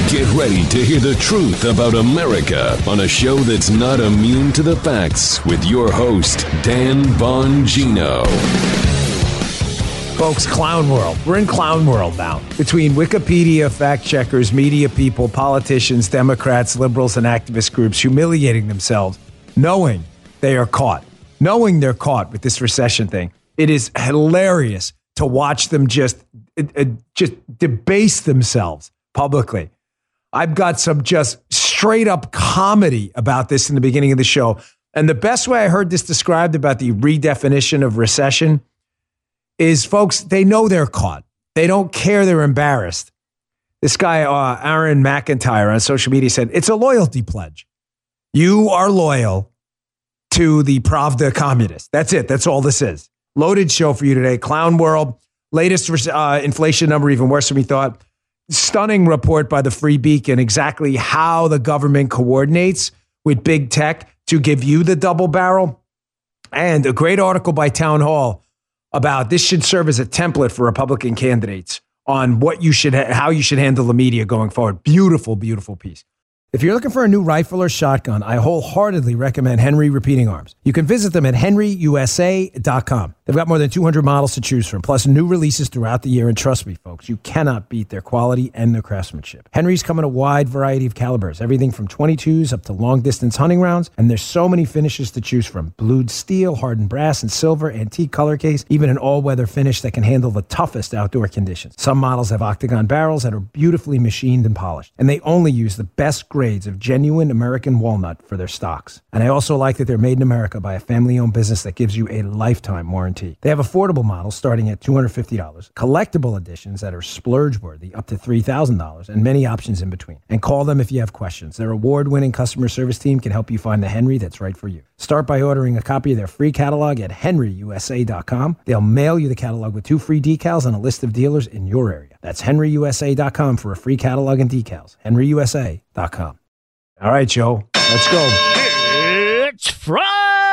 Get ready to hear the truth about America on a show that's not immune to the facts with your host, Dan Bongino. Folks, clown world. We're in clown world now. Between Wikipedia, fact checkers, media people, politicians, Democrats, liberals, and activist groups humiliating themselves, knowing they are caught, knowing they're caught with this recession thing. It is hilarious to watch them just debase themselves publicly. I've got some just straight up comedy about this in the beginning of the show. And the best way I heard this described about the redefinition of recession is, folks, they know they're caught. They don't care. They're embarrassed. This guy, Aaron McIntyre on social media said, it's a loyalty pledge. You are loyal to the Pravda communists. That's it. That's all this is. Loaded show for you today. Clown world. Latest inflation number, even worse than we thought. Stunning report by the Free Beacon, exactly how the government coordinates with big tech to give you the double barrel. And a great article by Town Hall about this should serve as a template for Republican candidates on what you should, how you should handle the media going forward. Beautiful, beautiful piece. If you're looking for a new rifle or shotgun, I wholeheartedly recommend Henry Repeating Arms. You can visit them at henryusa.com. They've got more than 200 models to choose from, plus new releases throughout the year. And trust me, folks, you cannot beat their quality and their craftsmanship. Henry's come in a wide variety of calibers, everything from 22s up to long-distance hunting rounds. And there's so many finishes to choose from. Blued steel, hardened brass, and silver, antique color case, even an all-weather finish that can handle the toughest outdoor conditions. Some models have octagon barrels that are beautifully machined and polished. And they only use the best grades of genuine American walnut for their stocks. And I also like that they're made in America by a family-owned business that gives you a lifetime warranty. They have affordable models starting at $250, collectible editions that are splurge-worthy up to $3,000, and many options in between. And call them if you have questions. Their award-winning customer service team can help you find the Henry that's right for you. Start by ordering a copy of their free catalog at henryusa.com. They'll mail you the catalog with 2 free decals and a list of dealers in your area. That's henryusa.com for a free catalog and decals. henryusa.com. All right, Joe, let's go. It's Friday.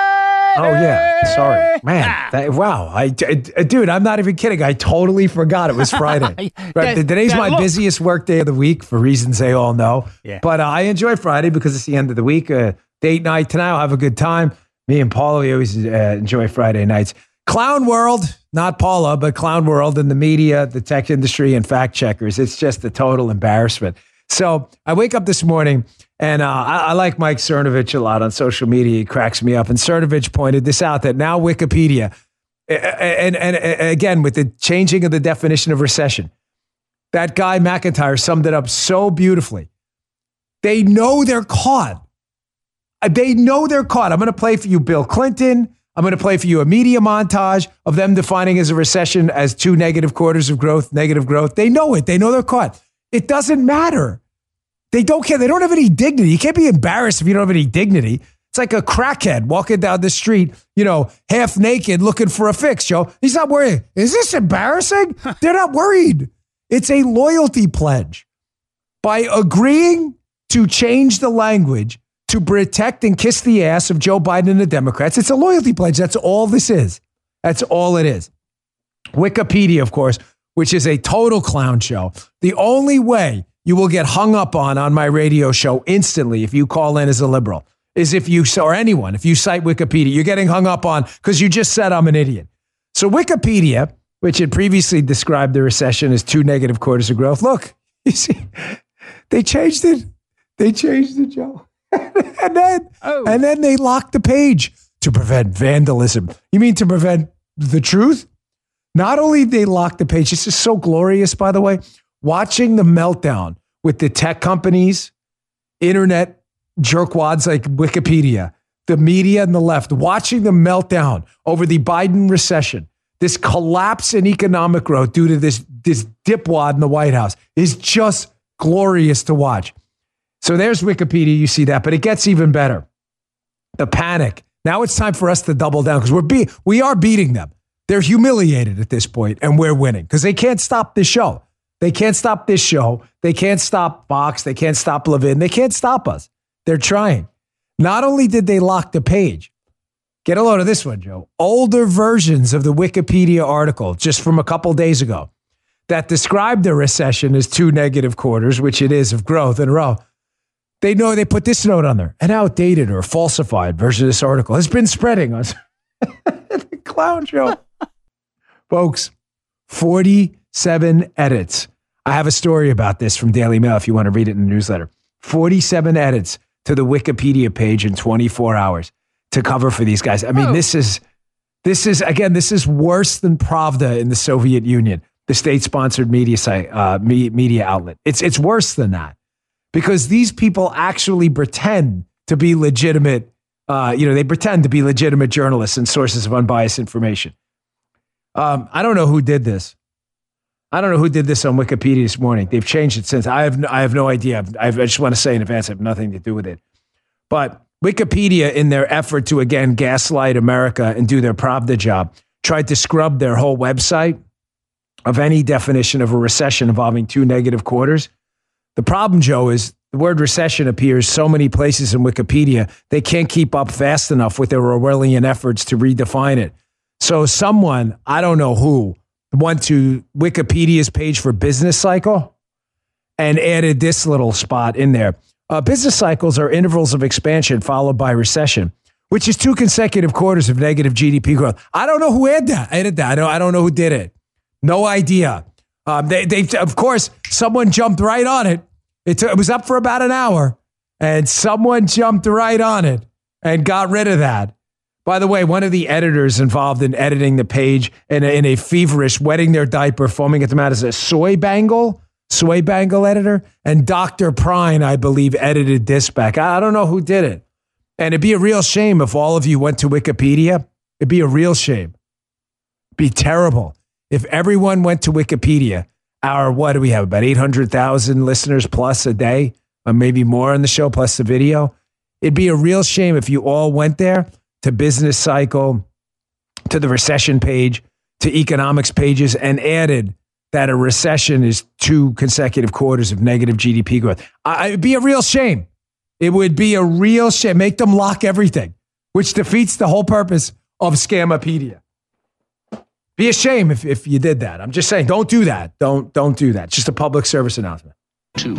Oh, yeah. Sorry. Man, wow. Dude, I'm not even kidding. I totally forgot it was Friday. Right? Today's my busiest work day of the week for reasons they all know. Yeah. But I enjoy Friday because it's the end of the week. Date night tonight. I'll have a good time. Me and Paula, we always enjoy Friday nights. Clown world, not Paula, but clown world in the media, the tech industry, and fact checkers. It's just a total embarrassment. So I wake up this morning, and I like Mike Cernovich a lot on social media. He cracks me up. And Cernovich pointed this out, that now Wikipedia, and again, with the changing of the definition of recession, that guy McIntyre summed it up so beautifully. They know they're caught. They know they're caught. I'm going to play for you Bill Clinton. I'm going to play for you a media montage of them defining as a recession as 2 negative quarters of growth, negative growth. They know it. They know they're caught. It doesn't matter. They don't care. They don't have any dignity. You can't be embarrassed if you don't have any dignity. It's like a crackhead walking down the street, half naked looking for a fix, Joe. He's not worried. Is this embarrassing? They're not worried. It's a loyalty pledge. By agreeing to change the language to protect and kiss the ass of Joe Biden and the Democrats, it's a loyalty pledge. That's all this is. That's all it is. Wikipedia, of course, which is a total clown show. The only way you will get hung up on my radio show instantly if you call in as a liberal is if you, or anyone, if you cite Wikipedia, you're getting hung up on because you just said I'm an idiot. So Wikipedia, which had previously described the recession as 2 negative quarters of growth, look, you see, they changed it. They changed it, Joe. and then they locked the page to prevent vandalism. You mean to prevent the truth? Not only did they lock the page, this is so glorious, by the way, watching the meltdown with the tech companies, internet jerkwads like Wikipedia, the media and the left, watching the meltdown over the Biden recession, this collapse in economic growth due to this dipwad in the White House is just glorious to watch. So there's Wikipedia, you see that, but it gets even better. The panic. Now it's time for us to double down because we are beating them. They're humiliated at this point, and we're winning because they can't stop this show. They can't stop this show. They can't stop Fox. They can't stop Levin. They can't stop us. They're trying. Not only did they lock the page, get a load of this one, Joe. Older versions of the Wikipedia article just from a couple days ago. that described the recession as 2 negative quarters, which it is of growth in a row, they know they put this note on there. An outdated or falsified version of this article has been spreading on the clown show. Folks, 47 edits. I have a story about this from Daily Mail if you want to read it in the newsletter. 47 edits to the Wikipedia page in 24 hours to cover for these guys. I mean, this is worse than Pravda in the Soviet Union, the state-sponsored media site, media outlet. It's worse than that because these people actually pretend to be legitimate. They pretend to be legitimate journalists and sources of unbiased information. I don't know who did this. I don't know who did this on Wikipedia this morning. They've changed it since. I have no idea. I just want to say in advance, I have nothing to do with it. But Wikipedia, in their effort to, again, gaslight America and do their Pravda job, tried to scrub their whole website of any definition of a recession involving 2 negative quarters. The problem, Joe, is the word recession appears so many places in Wikipedia, they can't keep up fast enough with their Orwellian efforts to redefine it. So someone, I don't know who, went to Wikipedia's page for business cycle and added this little spot in there. Business cycles are intervals of expansion followed by recession, which is 2 consecutive quarters of negative GDP growth. I don't know who added that. I don't know who did it. No idea. They of course, someone jumped right on it. It was up for about an hour, and someone jumped right on it and got rid of that. By the way, one of the editors involved in editing the page in a feverish, wetting their diaper, foaming at the mouth, is a soy bangle editor. And Dr. Prine, I believe, edited this back. I don't know who did it. And it'd be a real shame if all of you went to Wikipedia. It'd be a real shame. It'd be terrible. If everyone went to Wikipedia, what do we have, about 800,000 listeners plus a day, or maybe more on the show, plus the video? It'd be a real shame if you all went there to business cycle, to the recession page, to economics pages, and added that a recession is 2 consecutive quarters of negative GDP growth. It'd be a real shame. It would be a real shame. Make them lock everything, which defeats the whole purpose of Scamapedia. Be a shame if you did that. I'm just saying, don't do that. Don't do that. It's just a public service announcement. Two.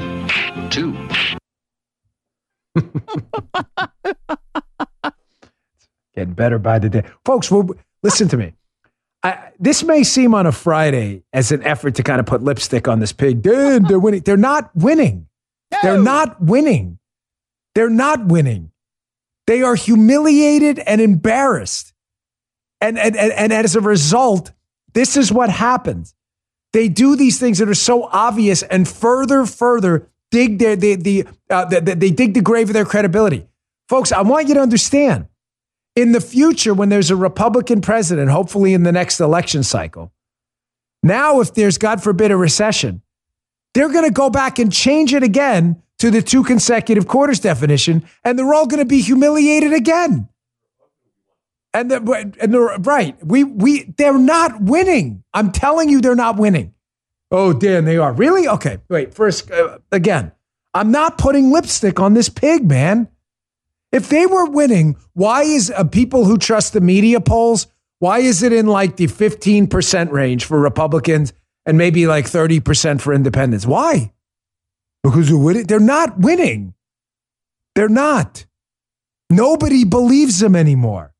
Getting better by the day. Folks, listen to me. This may seem on a Friday as an effort to kind of put lipstick on this pig. Dude, they're winning. They're not winning. No. They're not winning. They're not winning. They are humiliated and embarrassed. And as a result, this is what happens. They do these things that are so obvious and further dig they dig the grave of their credibility. Folks, I want you to understand, in the future, when there's a Republican president, hopefully in the next election cycle, now if there's, God forbid, a recession, they're going to go back and change it again to the 2 consecutive quarters definition, and they're all going to be humiliated again. And they're right. They're not winning. I'm telling you, they're not winning. Oh, Dan, they are. Really? Okay. Wait, first, again, I'm not putting lipstick on this pig, man. If they were winning, why is people who trust the media polls, why is it in like the 15% range for Republicans and maybe like 30% for independents? Why? Because they're not winning. They're not. Nobody believes them anymore.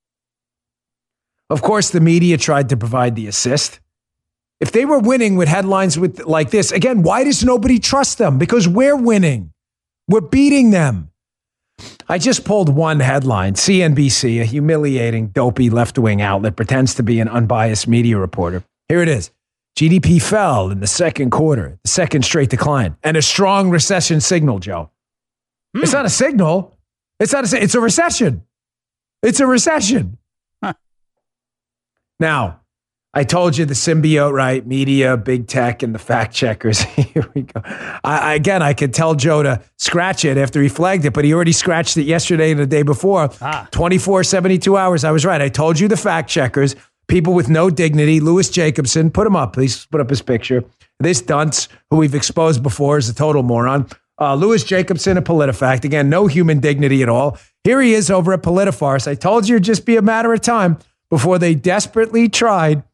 Of course, the media tried to provide the assist. If they were winning with headlines like this, again, why does nobody trust them? Because we're winning. We're beating them. I just pulled one headline. CNBC, a humiliating, dopey left-wing outlet, pretends to be an unbiased media reporter. Here it is. GDP fell in the second quarter, the second straight decline, and a strong recession signal, Joe. It's not a signal. It's a recession. It's a recession. Huh. Now, I told you the symbiote, right? Media, big tech, and the fact checkers. Here we go. I could tell Joe to scratch it after he flagged it, but he already scratched it yesterday and the day before. 24, 72 hours. I was right. I told you the fact checkers, people with no dignity. Louis Jacobson, put him up. Please put up his picture. This dunce, who we've exposed before, is a total moron. Louis Jacobson of PolitiFact. Again, no human dignity at all. Here he is over at PolitiFarce. I told you it'd just be a matter of time before they desperately tried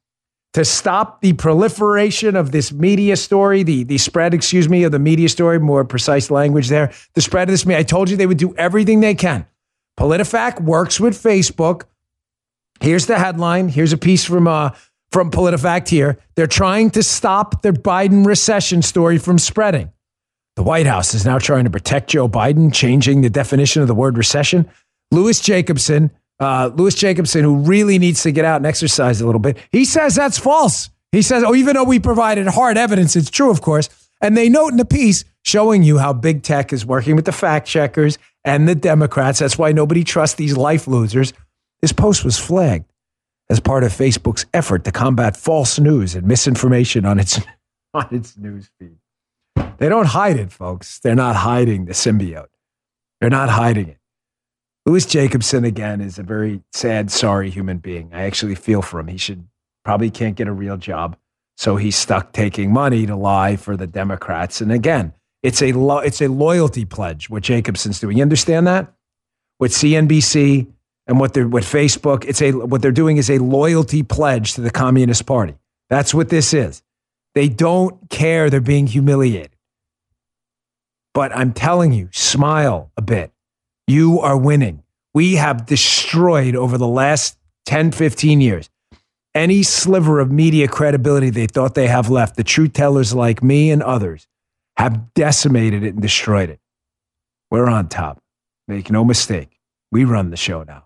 to stop the proliferation of this media story, the spread, of the media story, more precise language there, the spread of this media. I told you they would do everything they can. PolitiFact works with Facebook. Here's the headline. Here's a piece from PolitiFact here. They're trying to stop the Biden recession story from spreading. The White House is now trying to protect Joe Biden, changing the definition of the word recession. Louis Jacobson, who really needs to get out and exercise a little bit, he says that's false. He says, even though we provided hard evidence, it's true, of course. And they note in the piece showing you how big tech is working with the fact checkers and the Democrats. That's why nobody trusts these life losers. This post was flagged as part of Facebook's effort to combat false news and misinformation on its news feed. They don't hide it, folks. They're not hiding the symbiote. They're not hiding it. Louis Jacobson, again, is a very sad, sorry human being. I actually feel for him. He probably can't get a real job, so he's stuck taking money to lie for the Democrats. And again, it's a loyalty pledge, what Jacobson's doing. You understand that? With CNBC and what Facebook, what they're doing is a loyalty pledge to the Communist Party. That's what this is. They don't care they're being humiliated. But I'm telling you, smile a bit. You are winning. We have destroyed over the last 10, 15 years any sliver of media credibility they thought they have left. The truth tellers like me and others have decimated it and destroyed it. We're on top. Make no mistake. We run the show now.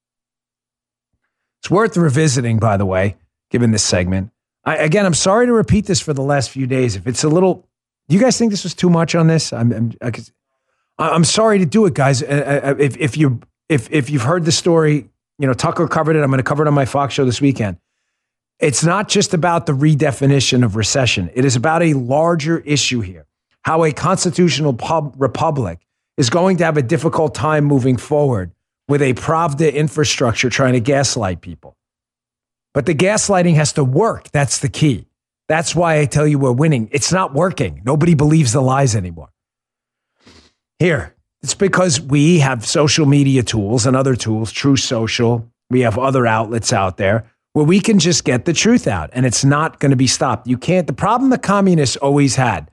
It's worth revisiting, by the way, given this segment. I'm sorry to repeat this for the last few days. If it's a little, you guys think this was too much on this? I'm sorry to do it, guys. If you've heard the story, Tucker covered it. I'm going to cover it on my Fox show this weekend. It's not just about the redefinition of recession. It is about a larger issue here. How a constitutional republic is going to have a difficult time moving forward with a Pravda infrastructure trying to gaslight people. But the gaslighting has to work. That's the key. That's why I tell you we're winning. It's not working. Nobody believes the lies anymore. Here, it's because we have social media tools and other tools, True Social. We have other outlets out there where we can just get the truth out, and it's not going to be stopped. You can't. The problem the communists always had,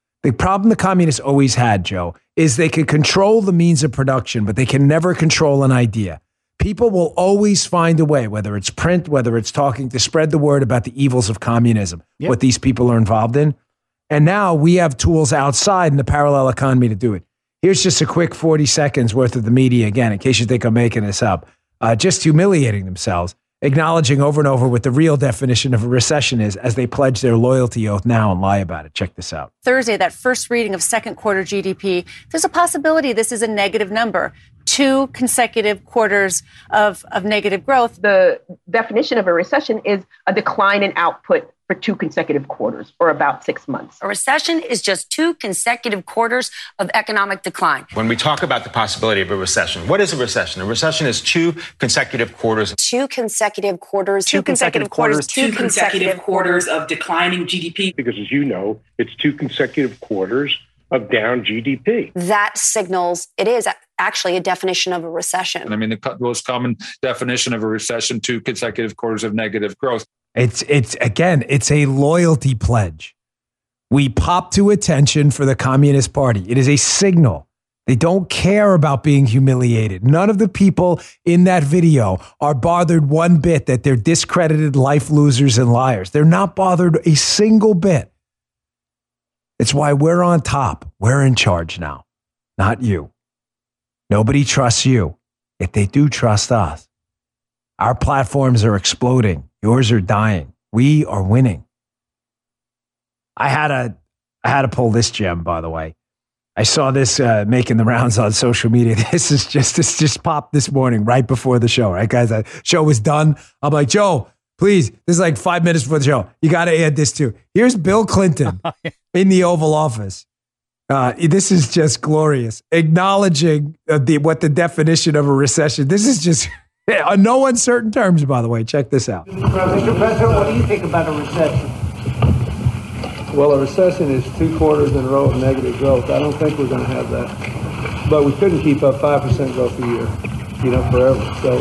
Joe, is they could control the means of production, but they can never control an idea. People will always find a way, whether it's print, whether it's talking, to spread the word about the evils of communism, what these people are involved in. And now we have tools outside in the parallel economy to do it. Here's just a quick 40 seconds worth of the media, again, in case you think I'm making this up, just humiliating themselves, acknowledging over and over what the real definition of a recession is as they pledge their loyalty oath now and lie about it. Check this out. Thursday, that first reading of second quarter GDP, there's a possibility this is a negative number. 2 consecutive quarters of negative growth. The definition of a recession is a decline in output for 2 consecutive quarters, or about 6 months. A recession is just 2 consecutive quarters of economic decline. When we talk about the possibility of a recession, what is a recession? A recession is 2 consecutive quarters. 2 consecutive quarters. 2 consecutive quarters. 2 consecutive quarters of declining GDP. Because as you know, it's 2 consecutive quarters of down GDP. That signals it is actually a definition of a recession. I mean, the most common definition of a recession, 2 consecutive quarters of negative growth. It's a loyalty pledge. We pop to attention for the Communist Party. It is a signal. They don't care about being humiliated. None of the people in that video are bothered one bit that they're discredited life losers and liars. They're not bothered a single bit. It's why we're on top. We're in charge now, not you. Nobody trusts you. If they do trust us, our platforms are exploding. Yours are dying. We are winning. I had to pull this gem, by the way. I saw this making the rounds on social media. This just popped this morning right before the show, right, guys? The show was done. I'm like, Joe, please, this is like 5 minutes before the show. You got to add this too. Here's Bill Clinton in the Oval Office. This is just glorious. Acknowledging what the definition of a recession. This is just on no uncertain terms, by the way. Check this out. Mr. President, what do you think about a recession? Well, a recession is 2 quarters in a row of negative growth. I don't think we're going to have that. But we couldn't keep up 5% growth a year, forever. So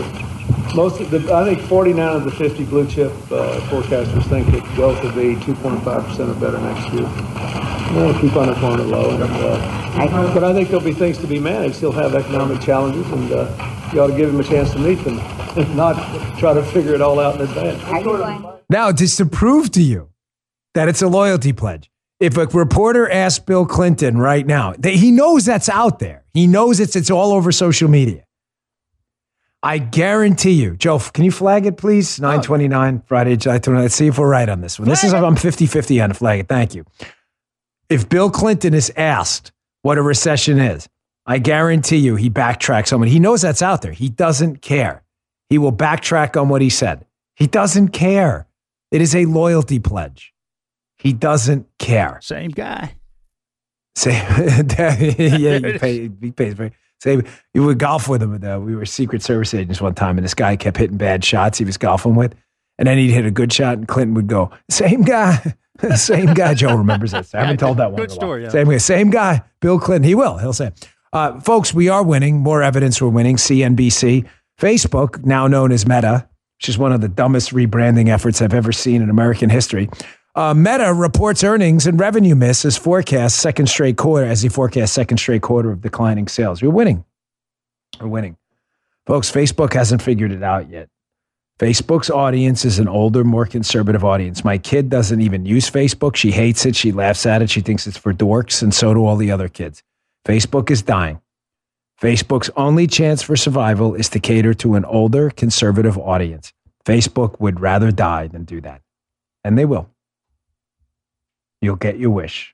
I think 49 of the 50 blue chip forecasters think that growth will be 2.5% or better next year. They'll keep unemployment low. But I think there'll be things to be managed. He'll have economic challenges, and you ought to give him a chance to meet them, and not try to figure it all out in advance. Now, just to prove to you that it's a loyalty pledge, if a reporter asked Bill Clinton right now, he knows that's out there. He knows it's all over social media. I guarantee you, Joe, can you flag it, please? 9:29, Friday, July 29. Let's see if we're right on this one. I'm 50-50 on the flag it. Thank you. If Bill Clinton is asked what a recession is, I guarantee you he backtracks on it. He knows that's out there. He doesn't care. He will backtrack on what he said. He doesn't care. It is a loyalty pledge. He doesn't care. Same guy. Yeah, he pays very. Say you would golf with him. We were Secret Service agents one time, and this guy kept hitting bad shots he was golfing with, and then he'd hit a good shot, and Clinton would go, "Same guy, same guy." Joe remembers that. I haven't told that one. Good story. Yeah. Same guy, Bill Clinton. He will. He'll say, "Folks, we are winning. More evidence we're winning." CNBC, Facebook, now known as Meta, which is one of the dumbest rebranding efforts I've ever seen in American history. Meta reports earnings and revenue miss as he forecasts second straight quarter of declining sales. We're winning. Folks, Facebook hasn't figured it out yet. Facebook's audience is an older, more conservative audience. My kid doesn't even use Facebook. She hates it. She laughs at it. She thinks it's for dorks, and so do all the other kids. Facebook is dying. Facebook's only chance for survival is to cater to an older, conservative audience. Facebook would rather die than do that. And they will. You'll get your wish.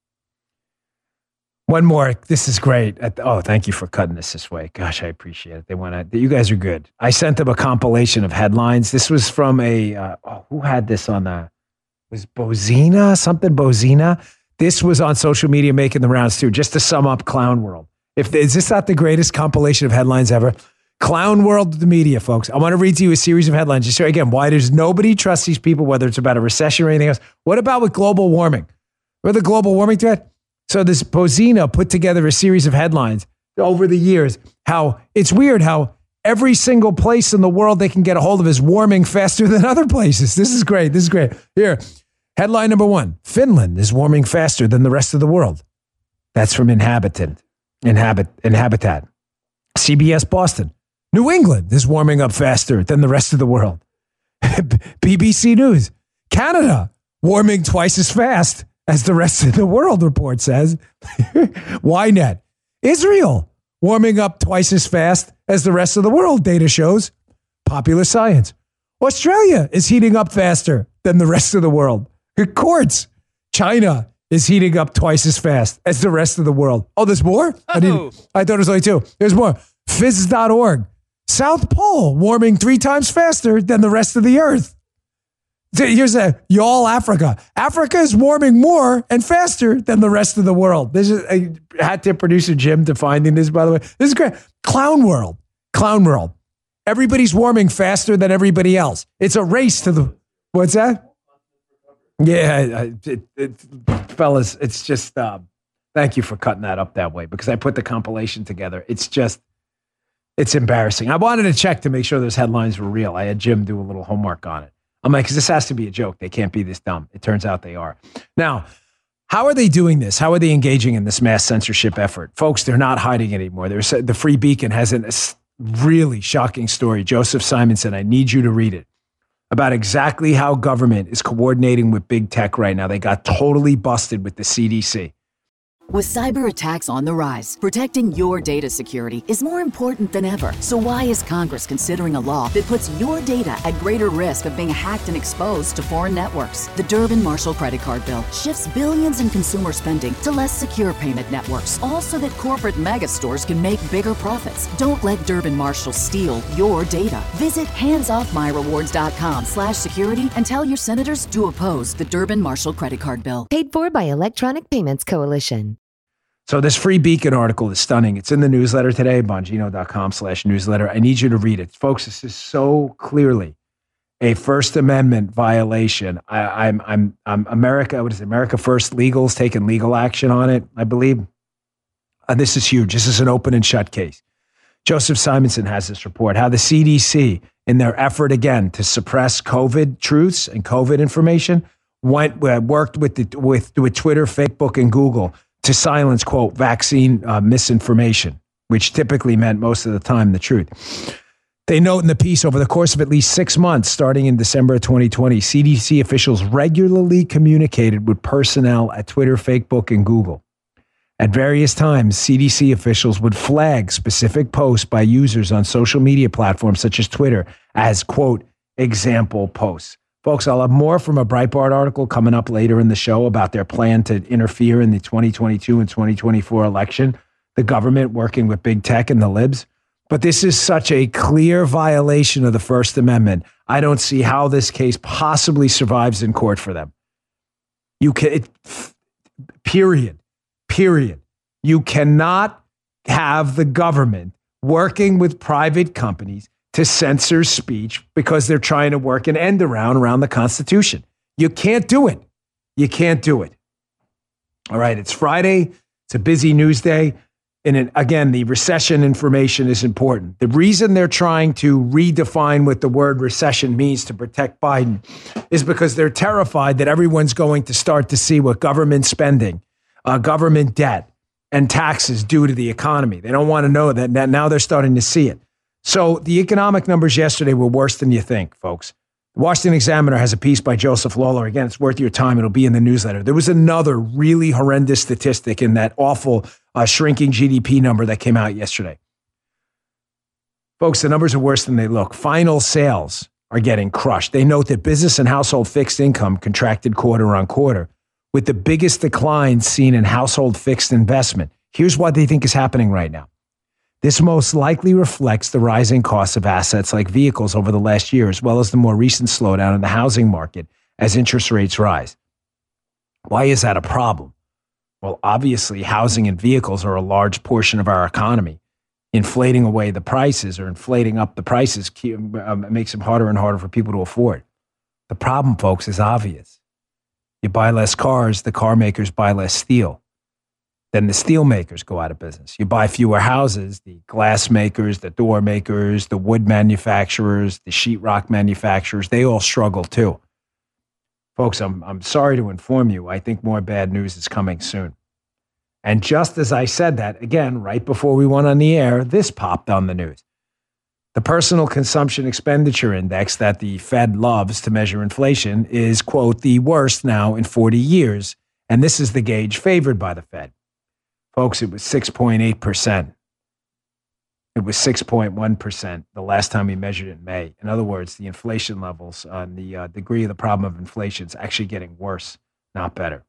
One more. This is great. Thank you for cutting this way. Gosh, I appreciate it. You guys are good. I sent them a compilation of headlines. This was from who had this on was Bozina? Something Bozina. This was on social media making the rounds too, just to sum up Clown World. Is this not the greatest compilation of headlines ever? Clown World of the media, folks. I want to read to you a series of headlines. Just show again why does nobody trust these people, whether it's about a recession or anything else. What about with global warming? Remember the global warming threat? So this Bozina put together a series of headlines over the years. How it's weird how every single place in the world they can get a hold of is warming faster than other places. This is great. Here, headline number 1. Finland is warming faster than the rest of the world. That's from Inhabitat. CBS Boston. New England is warming up faster than the rest of the world. BBC News. Canada warming twice as fast as the rest of the world, report says. Ynet. Israel warming up twice as fast as the rest of the world, data shows. Popular Science. Australia is heating up faster than the rest of the world. Quartz. China is heating up twice as fast as the rest of the world. Oh, there's more? I thought it was only 2. There's more. Phys.org. South Pole warming 3 times faster than the rest of the earth. Here's y'all Africa. Africa is warming more and faster than the rest of the world. I had to producer Jim to finding this, by the way. This is great. Clown World. Everybody's warming faster than everybody else. It's a race to the... What's that? Yeah, fellas, it's just... thank you for cutting that up that way, because I put the compilation together. It's embarrassing. I wanted to check to make sure those headlines were real. I had Jim do a little homework on it. I'm like, because this has to be a joke. They can't be this dumb. It turns out they are. Now, how are they doing this? How are they engaging in this mass censorship effort? Folks, they're not hiding anymore. The Free Beacon has a really shocking story. Joseph Simonson, I need you to read it, about exactly how government is coordinating with big tech right now. They got totally busted with the CDC. With cyber attacks on the rise, protecting your data security is more important than ever. So why is Congress considering a law that puts your data at greater risk of being hacked and exposed to foreign networks? The Durbin-Marshall credit card bill shifts billions in consumer spending to less secure payment networks, all so that corporate mega stores can make bigger profits. Don't let Durbin-Marshall steal your data. Visit handsoffmyrewards.com/security and tell your senators to oppose the Durbin-Marshall credit card bill. Paid for by Electronic Payments Coalition. So this Free Beacon article is stunning. It's in the newsletter today, bongino.com/newsletter. I need you to read it. Folks, this is so clearly a First Amendment violation. I'm America, what is it? America First Legal's taking legal action on it, I believe. This is huge. This is an open and shut case. Joseph Simonson has this report, how the CDC, in their effort again to suppress COVID truths and COVID information, worked with Twitter, Facebook, and Google to silence, quote, vaccine misinformation, which typically meant most of the time the truth. They note in the piece, over the course of at least 6 months, starting in December of 2020, CDC officials regularly communicated with personnel at Twitter, Facebook, and Google. At various times, CDC officials would flag specific posts by users on social media platforms such as Twitter as, quote, example posts. Folks, I'll have more from a Breitbart article coming up later in the show about their plan to interfere in the 2022 and 2024 election, the government working with big tech and the libs. But this is such a clear violation of the First Amendment. I don't see how this case possibly survives in court for them. Period. You cannot have the government working with private companies to censor speech because they're trying to work an end around the Constitution. You can't do it. You can't do it. All right, it's Friday. It's a busy news day. And again, the recession information is important. The reason they're trying to redefine what the word recession means to protect Biden is because they're terrified that everyone's going to start to see what government spending, government debt, and taxes do to the economy. They don't want to know that now they're starting to see it. So the economic numbers yesterday were worse than you think, folks. The Washington Examiner has a piece by Joseph Lawler. Again, it's worth your time. It'll be in the newsletter. There was another really horrendous statistic in that awful shrinking GDP number that came out yesterday. Folks, the numbers are worse than they look. Final sales are getting crushed. They note that business and household fixed income contracted quarter on quarter, with the biggest decline seen in household fixed investment. Here's what they think is happening right now. This most likely reflects the rising costs of assets like vehicles over the last year, as well as the more recent slowdown in the housing market as interest rates rise. Why is that a problem? Well, obviously, housing and vehicles are a large portion of our economy. Inflating away the prices or inflating up the prices makes them harder and harder for people to afford. The problem, folks, is obvious. You buy less cars, the car makers buy less steel. Then the steel makers go out of business. You buy fewer houses, the glass makers, the door makers, the wood manufacturers, the sheetrock manufacturers, they all struggle too. Folks, I'm sorry to inform you, I think more bad news is coming soon. And just as I said that, again, right before we went on the air, this popped on the news. The Personal Consumption Expenditure Index that the Fed loves to measure inflation is, quote, the worst now in 40 years. And this is the gauge favored by the Fed. Folks, it was 6.8%. It was 6.1% the last time we measured it in May. In other words, the inflation levels on the degree of the problem of inflation is actually getting worse, not better.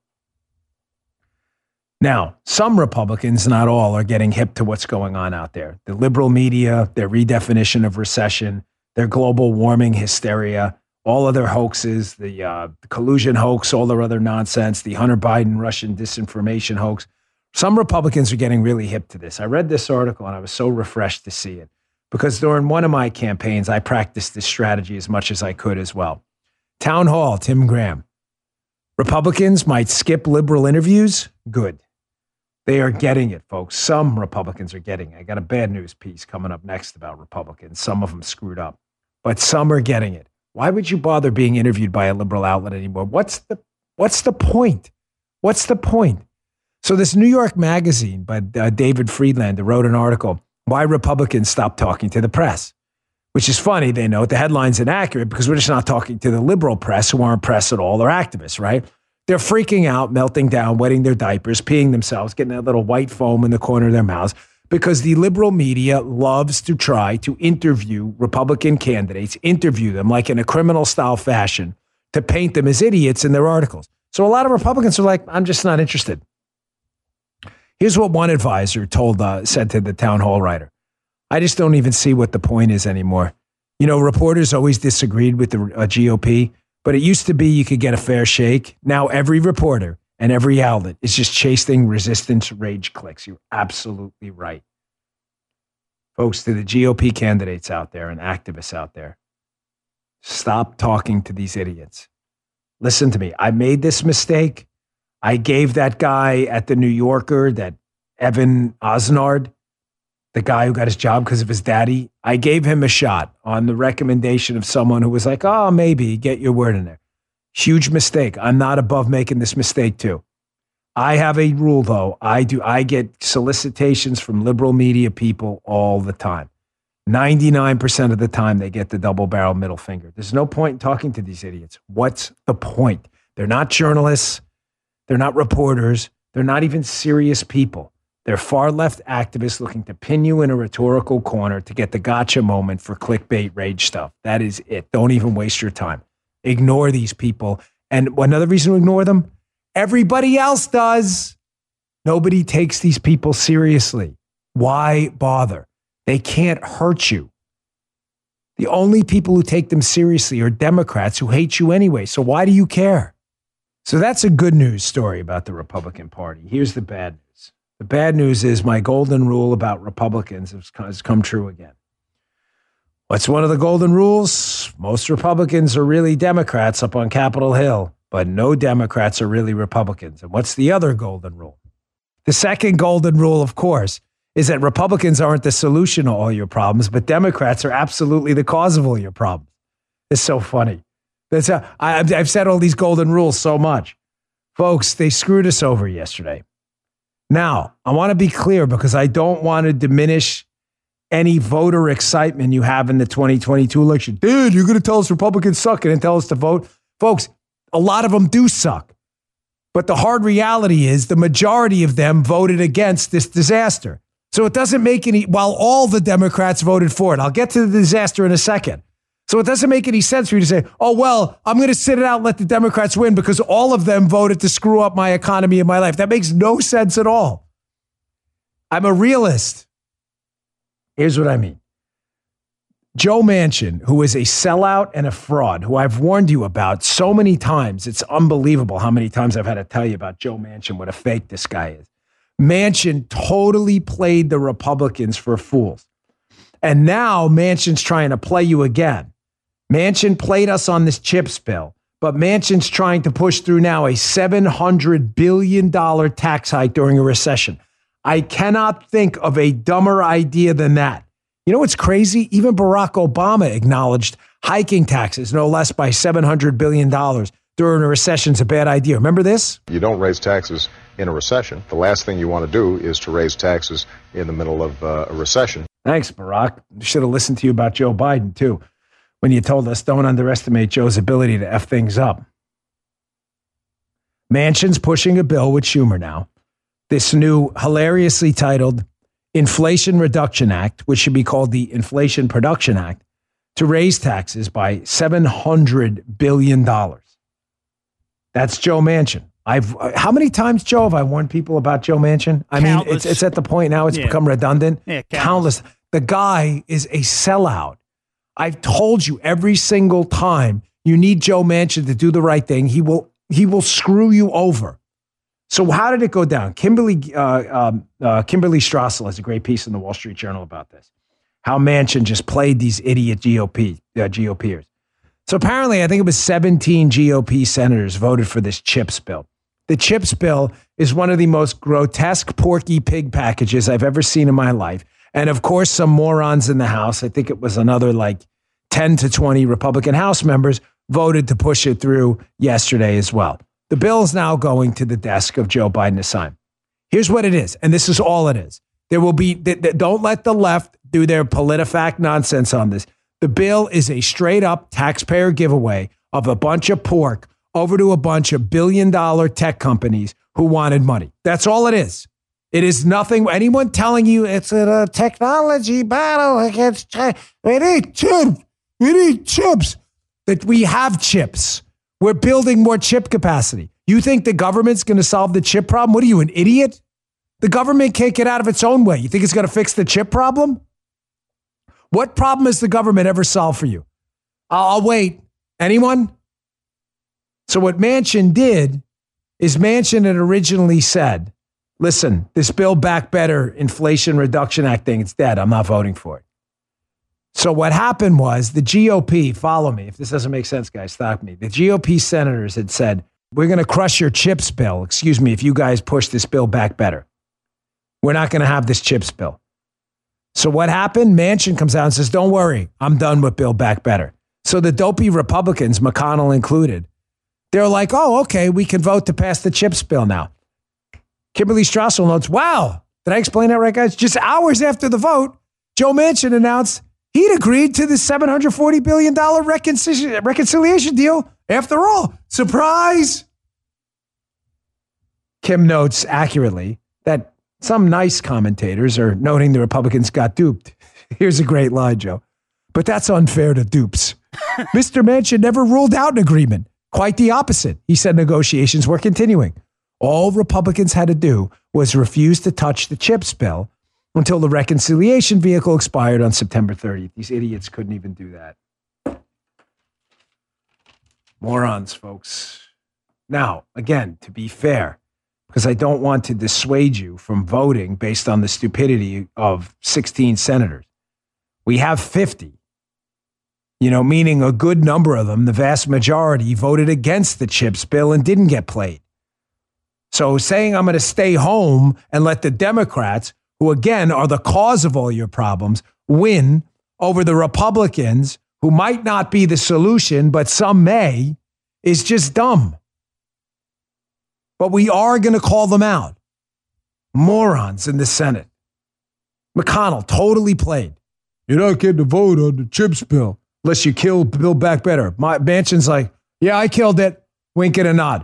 Now, some Republicans, not all, are getting hip to what's going on out there. The liberal media, their redefinition of recession, their global warming hysteria, all of their hoaxes, the collusion hoax, all their other nonsense, the Hunter Biden Russian disinformation hoax. Some Republicans are getting really hip to this. I read this article and I was so refreshed to see it because during one of my campaigns, I practiced this strategy as much as I could as well. Town Hall, Tim Graham. Republicans might skip liberal interviews. Good. They are getting it, folks. Some Republicans are getting it. I got a bad news piece coming up next about Republicans. Some of them screwed up, but some are getting it. Why would you bother being interviewed by a liberal outlet anymore? What's the point? What's the point? So this New York Magazine by David Friedlander wrote an article, Why Republicans Stop Talking to the Press, which is funny. They note the headline's inaccurate because we're just not talking to the liberal press who aren't press at all. They're activists, right? They're freaking out, melting down, wetting their diapers, peeing themselves, getting that little white foam in the corner of their mouths because the liberal media loves to try to interview Republican candidates, interview them like in a criminal style fashion to paint them as idiots in their articles. So a lot of Republicans are like, I'm just not interested. Here's what one advisor said to the town hall writer. I just don't even see what the point is anymore. You know, reporters always disagreed with the GOP, but it used to be you could get a fair shake. Now every reporter and every outlet is just chasing resistance rage clicks. You're absolutely right. Folks, to the GOP candidates out there and activists out there, stop talking to these idiots. Listen to me. I made this mistake. I gave that guy at the New Yorker, that Evan Osnard, the guy who got his job because of his daddy. I gave him a shot on the recommendation of someone who was like, oh, maybe get your word in there. Huge mistake. I'm not above making this mistake too. I have a rule though. I get solicitations from liberal media people all the time. 99% of the time they get the double barrel middle finger. There's no point in talking to these idiots. What's the point? They're not journalists. They're not reporters. They're not even serious people. They're far left activists looking to pin you in a rhetorical corner to get the gotcha moment for clickbait rage stuff. That is it. Don't even waste your time. Ignore these people. And another reason to ignore them, everybody else does. Nobody takes these people seriously. Why bother? They can't hurt you. The only people who take them seriously are Democrats who hate you anyway. So why do you care? So that's a good news story about the Republican Party. Here's the bad news. The bad news is my golden rule about Republicans has come true again. What's one of the golden rules? Most Republicans are really Democrats up on Capitol Hill, but no Democrats are really Republicans. And what's the other golden rule? The second golden rule, of course, is that Republicans aren't the solution to all your problems, but Democrats are absolutely the cause of all your problems. It's so funny. I've said all these golden rules so much. Folks, they screwed us over yesterday. Now, I want to be clear because I don't want to diminish any voter excitement you have in the 2022 election. Dude, you're going to tell us Republicans suck and then tell us to vote? Folks, a lot of them do suck. But the hard reality is the majority of them voted against this disaster. So it doesn't make any, while all the Democrats voted for it. I'll get to the disaster in a second. So it doesn't make any sense for you to say, oh, well, I'm going to sit it out and let the Democrats win because all of them voted to screw up my economy and my life. That makes no sense at all. I'm a realist. Here's what I mean. Joe Manchin, who is a sellout and a fraud, who I've warned you about so many times. It's unbelievable how many times I've had to tell you about Joe Manchin, what a fake this guy is. Manchin totally played the Republicans for fools. And now Manchin's trying to play you again. Manchin played us on this CHIPS bill, but Manchin's trying to push through now a $700 billion tax hike during a recession. I cannot think of a dumber idea than that. You know what's crazy? Even Barack Obama acknowledged hiking taxes, no less, by $700 billion during a recession is a bad idea. Remember this? You don't raise taxes in a recession. The last thing you want to do is to raise taxes in the middle of a recession. Thanks, Barack. Should have listened to you about Joe Biden, too, when you told us don't underestimate Joe's ability to F things up. Manchin's pushing a bill with Schumer now. This new hilariously titled Inflation Reduction Act, which should be called the Inflation Production Act, to raise taxes by $700 billion. That's Joe Manchin. How many times, Joe, have I warned people about Joe Manchin? I mean, it's at the point now it's become redundant. Yeah, countless. The guy is a sellout. I've told you every single time you need Joe Manchin to do the right thing. He will screw you over. So how did it go down? Kimberly Strassel has a great piece in the Wall Street Journal about this. How Manchin just played these idiot GOPers. So apparently, I think it was 17 GOP senators voted for this CHIPS bill. The CHIPS bill is one of the most grotesque Porky Pig packages I've ever seen in my life. And of course, some morons in the House, I think it was another like 10 to 20 Republican House members, voted to push it through yesterday as well. The bill is now going to the desk of Joe Biden to sign. Here's what it is, and this is all it is. There will be, don't let the left do their PolitiFact nonsense on this. The bill is a straight up taxpayer giveaway of a bunch of pork over to a bunch of billion-dollar tech companies who wanted money. That's all it is. It is nothing. Anyone telling you it's a technology battle against China. We need chips. We need chips. That we have chips. We're building more chip capacity. You think the government's going to solve the chip problem? What are you, an idiot? The government can't get out of its own way. You think it's going to fix the chip problem? What problem has the government ever solved for you? I'll wait. Anyone? So what Manchin did is Manchin had originally said, listen, this Build Back Better Inflation Reduction Act thing, it's dead. I'm not voting for it. So what happened was the GOP, follow me. If this doesn't make sense, guys, stop me. The GOP senators had said, we're going to crush your CHIPS bill. If you guys push this bill back better. We're not going to have this CHIPS bill. So what happened? Manchin comes out and says, don't worry, I'm done with Build Back Better. So the dopey Republicans, McConnell included, they're like, oh, okay, we can vote to pass the CHIPS bill now. Kimberly Strassel notes, wow, did I explain that right, guys? Just hours after the vote, Joe Manchin announced he'd agreed to the $740 billion reconciliation deal after all. Surprise! Kim notes accurately that some nice commentators are noting the Republicans got duped. Here's a great line, Joe. But that's unfair to dupes. Mr. Manchin never ruled out an agreement. Quite the opposite. He said negotiations were continuing. All Republicans had to do was refuse to touch the CHIPS bill until the reconciliation vehicle expired on September 30th. These idiots couldn't even do that. Morons, folks. Now, again, to be fair, because I don't want to dissuade you from voting based on the stupidity of 16 senators. We have 50, meaning a good number of them, the vast majority, voted against the CHIPS bill and didn't get played. So saying I'm going to stay home and let the Democrats, who again are the cause of all your problems, win over the Republicans, who might not be the solution, but some may, is just dumb. But we are going to call them out. Morons in the Senate. McConnell totally played. You're not getting a vote on the CHIPS bill unless you kill Build Back Better. Manchin's like, yeah, I killed it. Wink and a nod.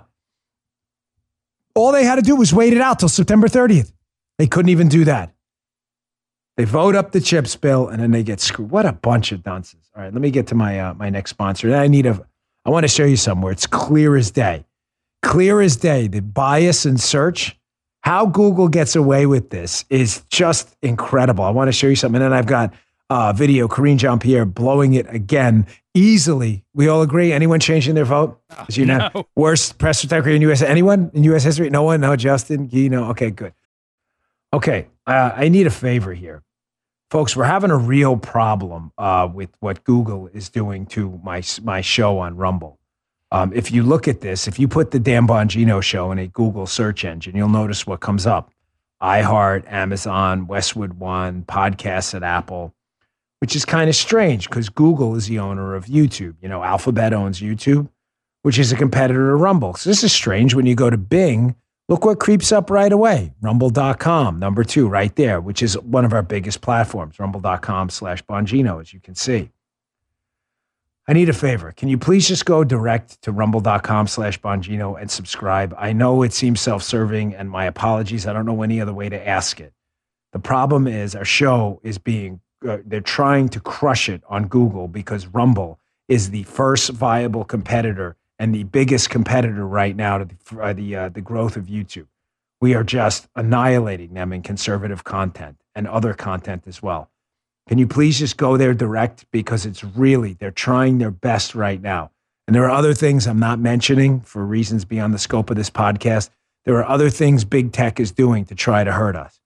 All they had to do was wait it out till September 30th. They couldn't even do that. They vote up the CHIPS bill and then they get screwed. What a bunch of dunces. All right, let me get to my my next sponsor. I want to show you something where it's clear as day. Clear as day, the bias in search, how Google gets away with this is just incredible. I want to show you something. And then I've got video, Karine Jean-Pierre blowing it again easily. We all agree? Anyone changing their vote? As you know, worst press secretary in U.S. Anyone in U.S. history? No one? No, Justin? Okay, good. Okay, I need a favor here. Folks, we're having a real problem with what Google is doing to my show on Rumble. If you look at this, if you put the Dan Bongino show in a Google search engine, you'll notice what comes up. iHeart, Amazon, Westwood One, podcasts at Apple, which is kind of strange because Google is the owner of YouTube. Alphabet owns YouTube, which is a competitor to Rumble. So this is strange. When you go to Bing, look what creeps up right away. Rumble.com, number 2, right there, which is one of our biggest platforms, rumble.com/Bongino, as you can see. I need a favor. Can you please just go direct to rumble.com/Bongino and subscribe? I know it seems self-serving, and my apologies. I don't know any other way to ask it. The problem is our show is they're trying to crush it on Google because Rumble is the first viable competitor and the biggest competitor right now to the growth of YouTube. We are just annihilating them in conservative content and other content as well. Can you please just go there direct? Because they're trying their best right now. And there are other things I'm not mentioning for reasons beyond the scope of this podcast. There are other things big tech is doing to try to hurt us.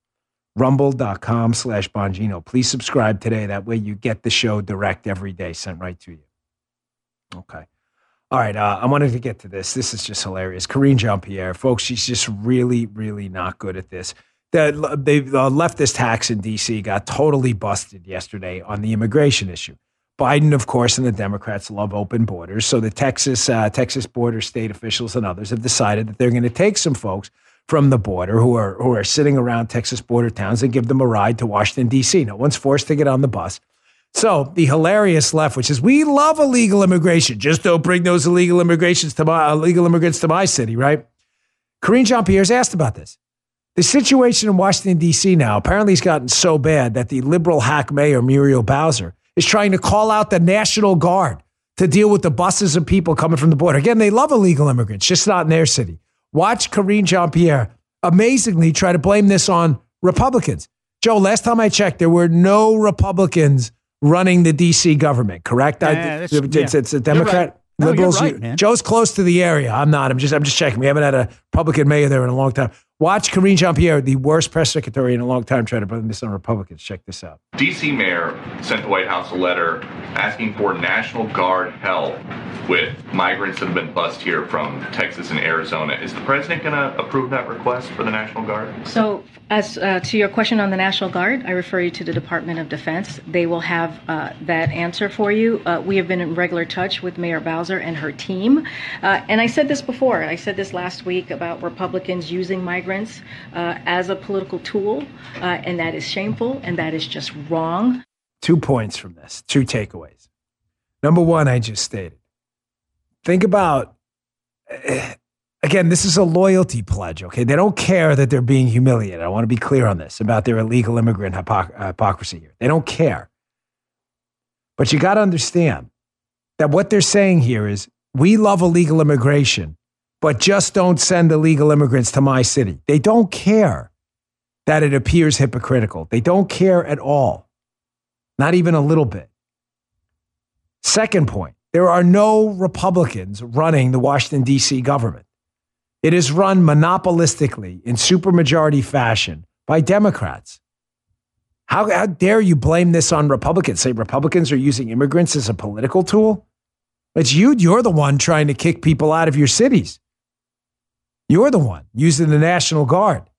Rumble.com/Bongino. Please subscribe today. That way you get the show direct every day sent right to you. Okay. All right. I wanted to get to this. This is just hilarious. Karine Jean-Pierre, folks, she's just really, really not good at this. The leftist hacks in D.C. got totally busted yesterday on the immigration issue. Biden, of course, and the Democrats love open borders. So the Texas border state officials and others have decided that they're going to take some folks from the border who are sitting around Texas border towns and give them a ride to Washington, D.C. No one's forced to get on the bus. So the hilarious left, which is, we love illegal immigration. Just don't bring those illegal immigrants to my city, right? Karine Jean-Pierre's asked about this. The situation in Washington, D.C. now apparently has gotten so bad that the liberal hack mayor, Muriel Bowser, is trying to call out the National Guard to deal with the buses of people coming from the border. Again, they love illegal immigrants, just not in their city. Watch Karine Jean-Pierre amazingly try to blame this on Republicans. Joe, last time I checked, there were no Republicans running the D.C. government, correct? It's a Democrat. Right. No, Liberals. you're right, man. Joe's close to the area. I'm not. I'm just checking. We haven't had a Republican mayor there in a long time. Watch Karine Jean-Pierre, the worst press secretary in a long time, try to blame this on Republicans. Check this out. D.C. mayor sent the White House a letter asking for National Guard help with migrants that have been bused here from Texas and Arizona. Is the president going to approve that request for the National Guard? So, as to your question on the National Guard, I refer you to the Department of Defense. They will have that answer for you. We have been in regular touch with Mayor Bowser and her team. And I said this before. I said this last week about Republicans using migrants as a political tool, and that is shameful, and that is just wrong. 2 points from this, 2 takeaways. Number one, I just stated. Think about, again, this is a loyalty pledge, okay? They don't care that they're being humiliated. I want to be clear on this, about their illegal immigrant hypocrisy here. They don't care. But you got to understand that what they're saying here is, we love illegal immigration, but just don't send illegal immigrants to my city. They don't care that it appears hypocritical. They don't care at all. Not even a little bit. Second point, there are no Republicans running the Washington, D.C. government. It is run monopolistically in supermajority fashion by Democrats. How dare you blame this on Republicans? Say Republicans are using immigrants as a political tool? It's you. You're the one trying to kick people out of your cities. You're the one using the National Guard.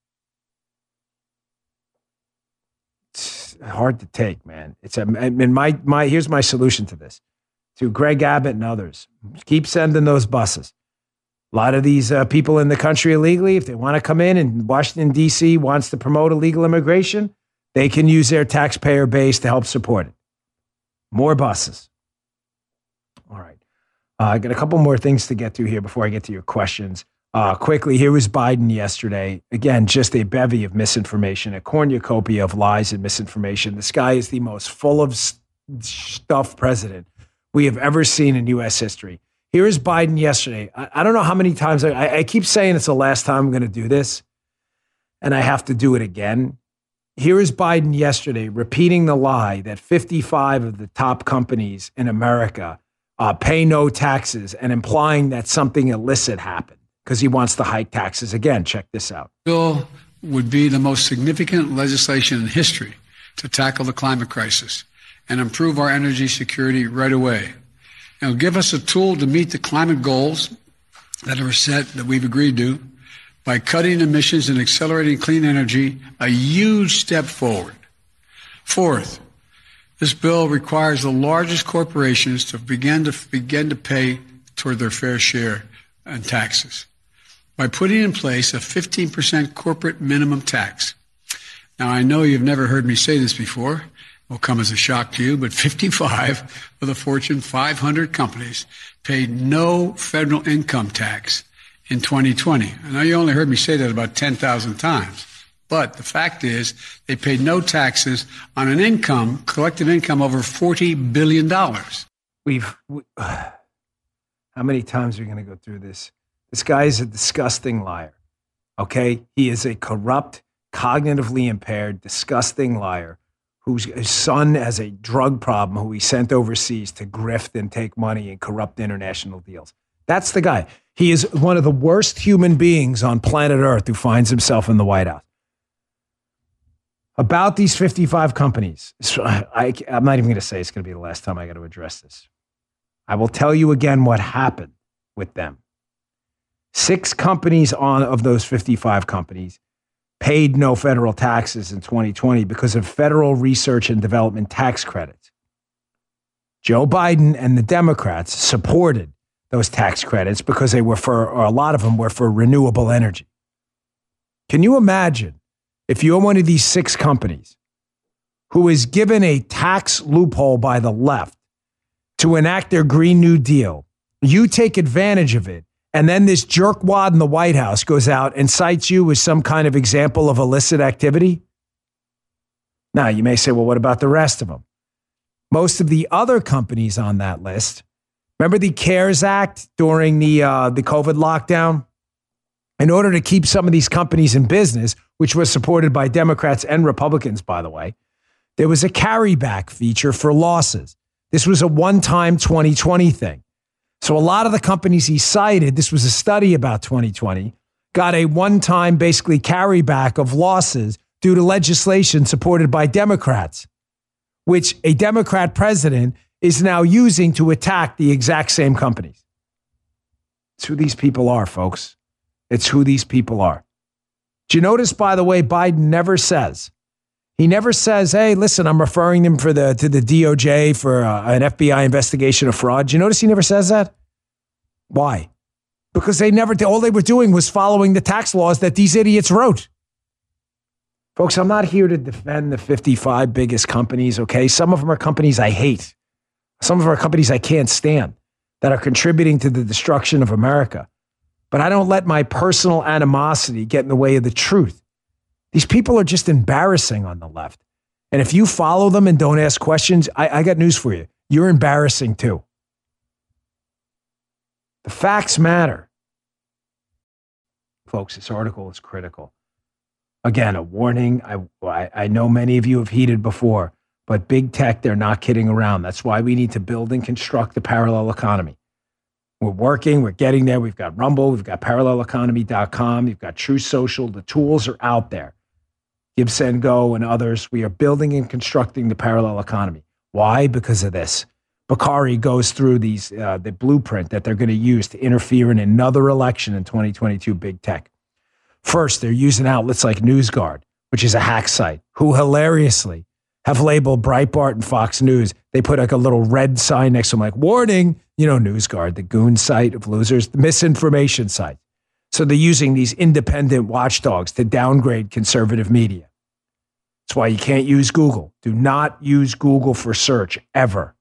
It's hard to take, man. Here's my solution to this. To Greg Abbott and others, keep sending those buses. A lot of these people in the country illegally, if they want to come in and Washington, D.C. wants to promote illegal immigration, they can use their taxpayer base to help support it. More buses. All right. I got a couple more things to get to here before I get to your questions. Quickly, here was Biden yesterday. Again, just a bevy of misinformation, a cornucopia of lies and misinformation. This guy is the most full of stuff president we have ever seen in U.S. history. Here is Biden yesterday. I don't know how many times I keep saying it's the last time I'm going to do this, and I have to do it again. Here is Biden yesterday repeating the lie that 55 of the top companies in America pay no taxes and implying that something illicit happened because he wants to hike taxes again. Check this out. Bill would be the most significant legislation in history to tackle the climate crisis and improve our energy security right away. It'll give us a tool to meet the climate goals that are set, that we've agreed to, by cutting emissions and accelerating clean energy, a huge step forward. Fourth, this bill requires the largest corporations to begin to pay toward their fair share in taxes by putting in place a 15% corporate minimum tax. Now, I know you've never heard me say this before. Will come as a shock to you, but 55 of the Fortune 500 companies paid no federal income tax in 2020. I know you only heard me say that about 10,000 times, but the fact is they paid no taxes on an income, collective income over $40 billion. How many times are we going to go through this? This guy is a disgusting liar, okay? He is a corrupt, cognitively impaired, disgusting liar whose son has a drug problem, who he sent overseas to grift and take money and corrupt international deals. That's the guy. He is one of the worst human beings on planet Earth who finds himself in the White House. About these 55 companies, I'm not even going to say it's going to be the last time I got to address this. I will tell you again what happened with them. 6 companies of those 55 companies paid no federal taxes in 2020 because of federal research and development tax credits. Joe Biden and the Democrats supported those tax credits because they were a lot of them were for renewable energy. Can you imagine if you're one of these 6 companies who is given a tax loophole by the left to enact their Green New Deal, you take advantage of it, and then this jerkwad in the White House goes out and cites you as some kind of example of illicit activity? Now, you may say, well, what about the rest of them? Most of the other companies on that list, remember the CARES Act during the COVID lockdown? In order to keep some of these companies in business, which was supported by Democrats and Republicans, by the way, there was a carryback feature for losses. This was a one-time 2020 thing. So a lot of the companies he cited, this was a study about 2020, got a one-time basically carryback of losses due to legislation supported by Democrats, which a Democrat president is now using to attack the exact same companies. It's who these people are, folks. It's who these people are. Do you notice, by the way, Biden never says, hey, listen, I'm referring them to the DOJ for an FBI investigation of fraud. Do you notice he never says that? Why? Because all they were doing was following the tax laws that these idiots wrote. Folks, I'm not here to defend the 55 biggest companies, okay? Some of them are companies I hate. Some of them are companies I can't stand that are contributing to the destruction of America. But I don't let my personal animosity get in the way of the truth. These people are just embarrassing on the left. And if you follow them and don't ask questions, I got news for you. You're embarrassing too. The facts matter. Folks, this article is critical. Again, a warning. I know many of you have heeded before, but big tech, they're not kidding around. That's why we need to build and construct the parallel economy. We're working. We're getting there. We've got Rumble. We've got paralleleconomy.com. You've got True Social. The tools are out there. Give, Send, Go, and others. We are building and constructing the parallel economy. Why? Because of this. Bakari goes through the blueprint that they're going to use to interfere in another election in 2022, big tech. First, they're using outlets like NewsGuard, which is a hack site, who hilariously have labeled Breitbart and Fox News. They put like a little red sign next to them like, warning, NewsGuard, the goon site of losers, the misinformation site. So they're using these independent watchdogs to downgrade conservative media. That's why you can't use Google. Do not use Google for search, ever.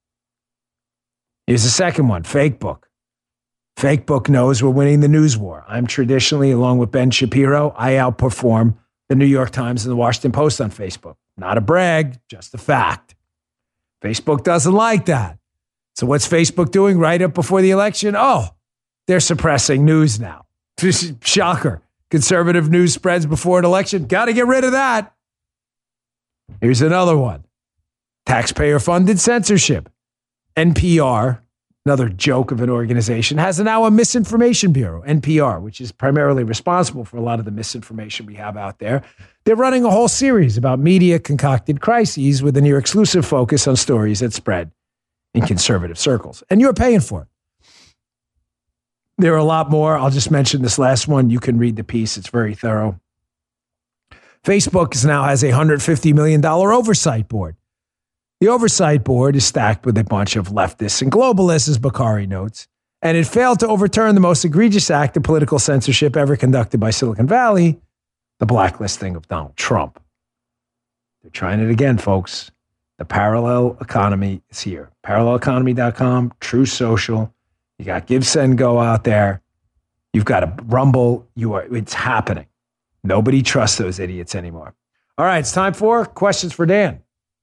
Here's the second one, Fakebook. Fakebook knows we're winning the news war. I'm traditionally, along with Ben Shapiro, I outperform the New York Times and the Washington Post on Facebook. Not a brag, just a fact. Facebook doesn't like that. So what's Facebook doing right up before the election? Oh, they're suppressing news now. Shocker. Conservative news spreads before an election. Got to get rid of that. Here's another one. Taxpayer-funded censorship. NPR, another joke of an organization, has now a misinformation bureau, NPR, which is primarily responsible for a lot of the misinformation we have out there. They're running a whole series about media-concocted crises with a near-exclusive focus on stories that spread in conservative circles. And you're paying for it. There are a lot more. I'll just mention this last one. You can read the piece. It's very thorough. Facebook now has a $150 million oversight board. The oversight board is stacked with a bunch of leftists and globalists, as Bakari notes, and it failed to overturn the most egregious act of political censorship ever conducted by Silicon Valley, the blacklisting of Donald Trump. They're trying it again, folks. The parallel economy is here. Paralleleconomy.com, True Social. You got Give, Send, Go out there. You've got a Rumble. It's happening. Nobody trusts those idiots anymore. All right, it's time for questions for Dan.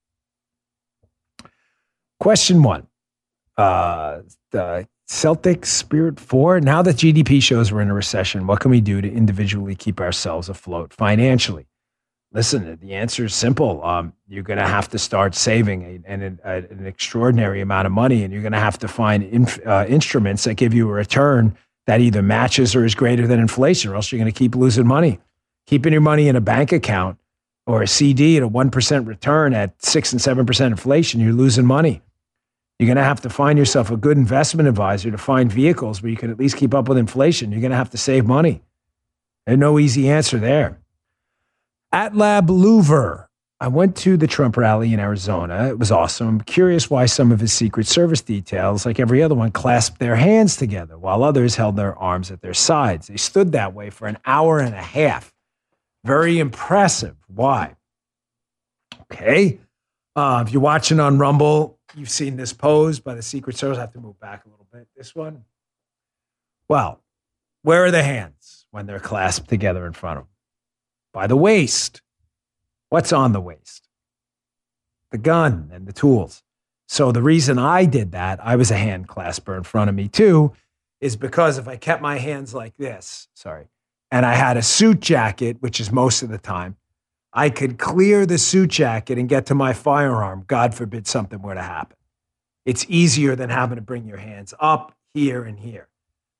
Question one. The Celtic Spirit 4. Now that GDP shows we're in a recession, what can we do to individually keep ourselves afloat financially? Listen, the answer is simple. You're going to have to start saving an extraordinary amount of money, and you're going to have to find instruments that give you a return that either matches or is greater than inflation, or else you're going to keep losing money. Keeping your money in a bank account or a CD at a 1% return at 6 and 7% inflation, you're losing money. You're going to have to find yourself a good investment advisor to find vehicles where you can at least keep up with inflation. You're going to have to save money. There's no easy answer there. At Lab Louver, I went to the Trump rally in Arizona. It was awesome. I'm curious why some of his Secret Service details, like every other one, clasped their hands together while others held their arms at their sides. They stood that way for an hour and a half. Very impressive. Why? Okay. If you're watching on Rumble, you've seen this pose by the Secret Service. I have to move back a little bit. This one. Well, where are the hands when they're clasped together in front of them? By the waist. What's on the waist? The gun and the tools. So the reason I did that, I was a hand clasper in front of me too, is because if I kept my hands like this, and I had a suit jacket, which is most of the time, I could clear the suit jacket and get to my firearm. God forbid something were to happen. It's easier than having to bring your hands up here and here.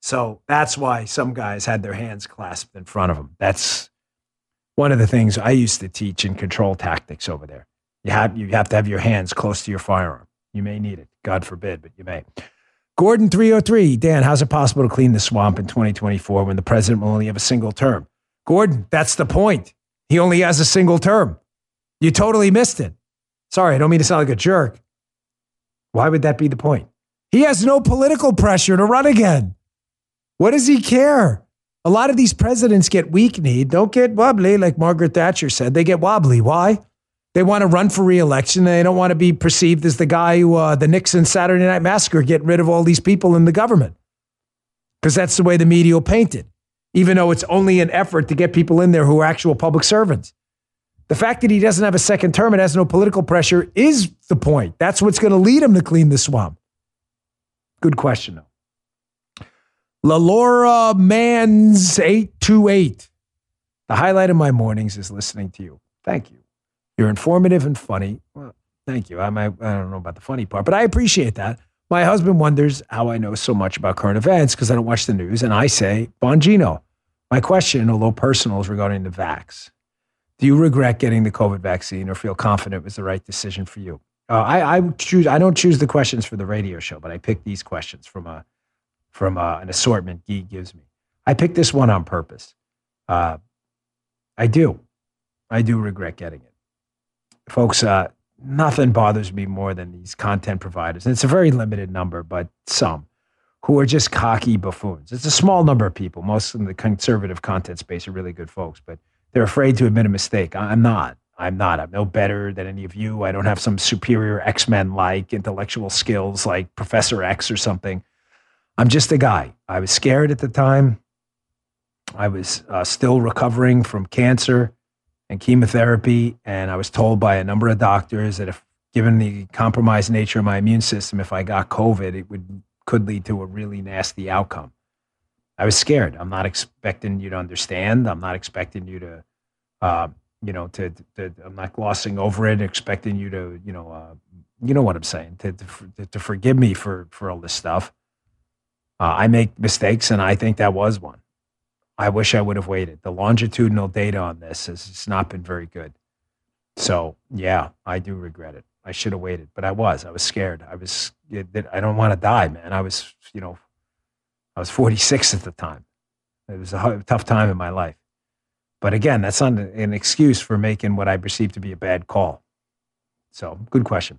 So that's why some guys had their hands clasped in front of them. That's one of the things I used to teach in control tactics over there. You have to have your hands close to your firearm. You may need it. God forbid, but you may. Gordon 303, Dan, how's it possible to clean the swamp in 2024 when the president will only have a single term? Gordon, that's the point. He only has a single term. You totally missed it. Sorry, I don't mean to sound like a jerk. Why would that be the point? He has no political pressure to run again. What does he care? A lot of these presidents get weak-kneed, don't get wobbly, like Margaret Thatcher said. They get wobbly. Why? They want to run for re-election, and they don't want to be perceived as the guy who, the Nixon Saturday Night Massacre, getting rid of all these people in the government. Because that's the way the media will paint it, even though it's only an effort to get people in there who are actual public servants. The fact that he doesn't have a second term and has no political pressure is the point. That's what's going to lead him to clean the swamp. Good question, though. LaLaura Mans 828. The highlight of my mornings is listening to you. Thank you. You're informative and funny. Well, thank you. I don't know about the funny part, but I appreciate that. My husband wonders how I know so much about current events because I don't watch the news, and I say, Bongino. My question, although personal, is regarding the vax. Do you regret getting the COVID vaccine or feel confident it was the right decision for you? I don't choose the questions for the radio show, but I pick these questions from an assortment Guy gives me. I picked this one on purpose. I do regret getting it. Folks, nothing bothers me more than these content providers. And it's a very limited number, but some who are just cocky buffoons. It's a small number of people. Most of the conservative content space are really good folks, but they're afraid to admit a mistake. I'm not. I'm no better than any of you. I don't have some superior X-Men-like intellectual skills like Professor X or something. I'm just a guy. I was scared at the time. I was still recovering from cancer and chemotherapy, and I was told by a number of doctors that if given the compromised nature of my immune system, if I got COVID, it could lead to a really nasty outcome. I was scared. I'm not expecting you to understand. I'm not expecting you to, I'm not glossing over it, expecting you to, you know what I'm saying, to forgive me for all this stuff. I make mistakes, and I think that was one. I wish I would have waited. The longitudinal data on this has not been very good. So, yeah, I do regret it. I should have waited, but I was scared. I don't want to die, man. I was 46 at the time. It was a tough time in my life. But again, that's not an excuse for making what I perceive to be a bad call. So, good question.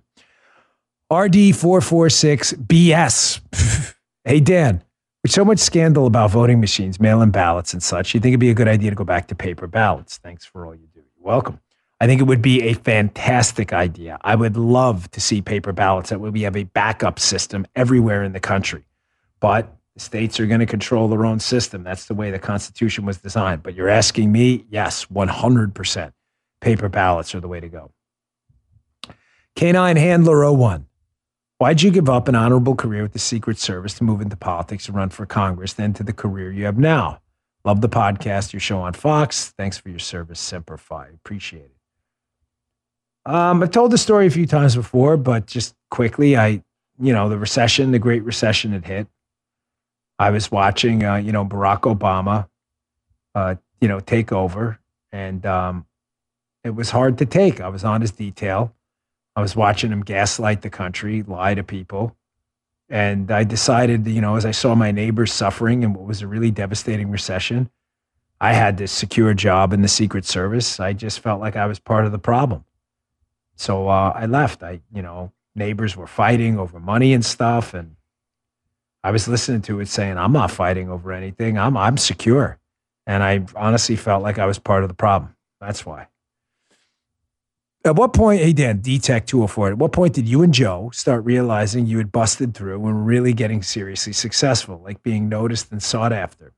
RD446 BS. Hey, Dan, with so much scandal about voting machines, mail-in ballots and such, you think it'd be a good idea to go back to paper ballots? Thanks for all you do. You're welcome. I think it would be a fantastic idea. I would love to see paper ballots. That way we have a backup system everywhere in the country. But the states are going to control their own system. That's the way the Constitution was designed. But you're asking me? Yes, 100%. Paper ballots are the way to go. Canine Handler 01. Why'd you give up an honorable career with the Secret Service to move into politics and run for Congress, then to the career you have now? Love the podcast, your show on Fox. Thanks for your service, Semper Fi. Appreciate it. I've told the story a few times before, but just quickly, the recession, the Great Recession had hit. I was watching, Barack Obama, take over, and it was hard to take. I was on his detail. I was watching him gaslight the country, lie to people. And I decided, as I saw my neighbors suffering in what was a really devastating recession, I had this secure job in the Secret Service. I just felt like I was part of the problem. So I left. Neighbors were fighting over money and stuff. And I was listening to it saying, I'm not fighting over anything. I'm secure. And I honestly felt like I was part of the problem. That's why. At what point, hey Dan, D-Tech 204, at what point did you and Joe start realizing you had busted through and were really getting seriously successful, like being noticed and sought after?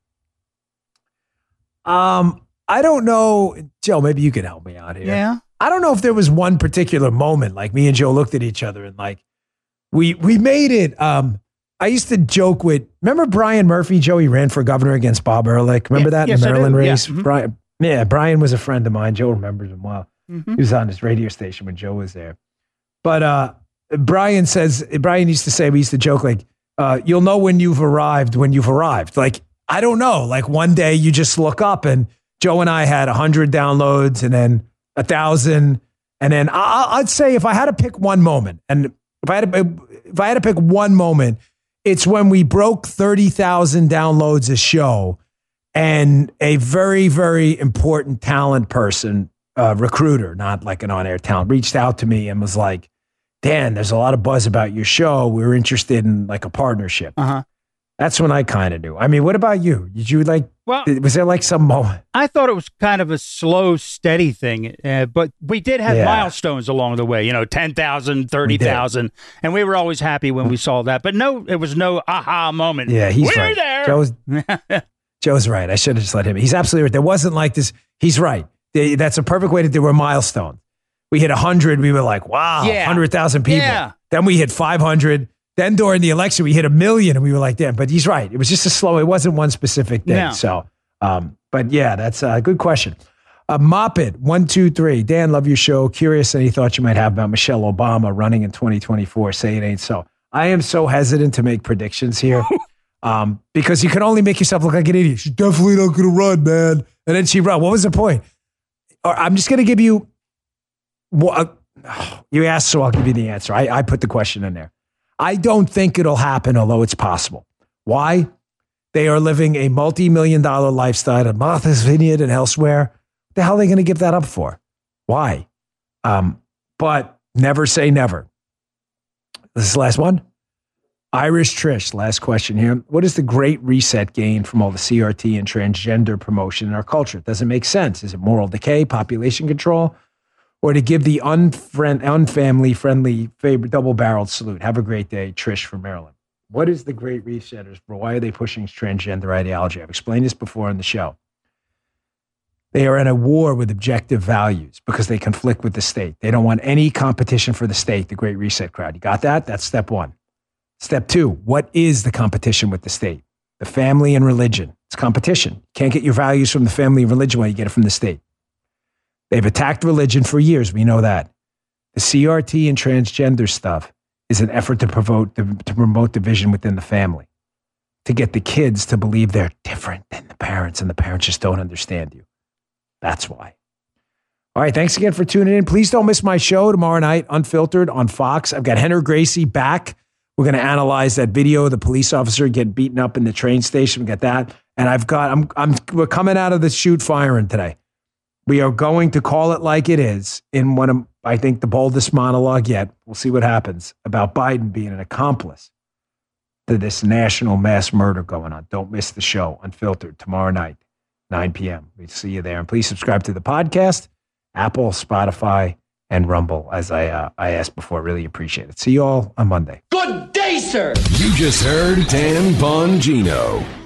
I don't know. Joe, maybe you can help me out here. Yeah. I don't know if there was one particular moment, like me and Joe looked at each other and like, we made it. I used to joke with, remember Brian Murphy, Joe? He ran for governor against Bob Ehrlich. Remember that in the Maryland race? Yeah. Mm-hmm. Brian was a friend of mine. Joe remembers him well. Mm-hmm. He was on his radio station when Joe was there. But Brian used to say, we used to joke like, you'll know when you've arrived. Like, I don't know. Like one day you just look up and Joe and I had 100 downloads and then 1,000. And then I'd say if I had to pick one moment, and if I had to pick one moment, it's when we broke 30,000 downloads a show and a very, very important talent person, recruiter, not like an on-air talent, reached out to me and was like, Dan, there's a lot of buzz about your show. We're interested in like a partnership. That's when I kind of knew. I mean, what about you? Did you like, was there like some moment? I thought it was kind of a slow, steady thing, but we did have milestones along the way, 10,000, 30,000, and we were always happy when we saw that. But no, it was no aha moment. Yeah, he's we're right. there. Joe's right. I should have just let him. He's absolutely right. There wasn't like this. He's right. That's a perfect way to do a milestone. We hit 100. We were like, wow, 100,000 people. Yeah. Then we hit 500. Then during the election, we hit 1 million and we were like, damn, but he's right. It was just it wasn't one specific thing. No. So, but yeah, that's a good question. Mop it, 1, 2, 3. Dan, love your show. Curious any thoughts you might have about Michelle Obama running in 2024. Say it ain't so. I am so hesitant to make predictions here because you can only make yourself look like an idiot. She's definitely not going to run, man. And then she ran. What was the point? I'm just going to give you, you asked, so I'll give you the answer. I put the question in there. I don't think it'll happen, although it's possible. Why? They are living a multi-million-dollar lifestyle at Martha's Vineyard and elsewhere. What the hell are they going to give that up for? Why? But never say never. This is the last one. Irish Trish, last question here. What is the great reset gain from all the CRT and transgender promotion in our culture? It doesn't make sense. Is it moral decay, population control? Or to give the unfamily-friendly favorite double-barreled salute. Have a great day, Trish from Maryland. What is the great resetters? Why are they pushing transgender ideology? I've explained this before on the show. They are in a war with objective values because they conflict with the state. They don't want any competition for the state, the Great Reset crowd. You got that? That's step one. Step two, what is the competition with the state? The family and religion. It's competition. You can't get your values from the family and religion while you get it from the state. They've attacked religion for years. We know that. The CRT and transgender stuff is an effort to promote division within the family, to get the kids to believe they're different than the parents and the parents just don't understand you. That's why. All right, thanks again for tuning in. Please don't miss my show tomorrow night, Unfiltered on Fox. I've got Henry Gracie back. We're going to analyze that video of the police officer getting beaten up in the train station. We got that. And we're coming out of the shoot firing today. We are going to call it like it is in one of, I think, the boldest monologue yet. We'll see what happens about Biden being an accomplice to this national mass murder going on. Don't miss the show, Unfiltered, tomorrow night, 9 p.m. We'll see you there. And please subscribe to the podcast, Apple, Spotify, and Rumble, as I asked before. Really appreciate it. See you all on Monday. Good day, sir. You just heard Dan Bongino.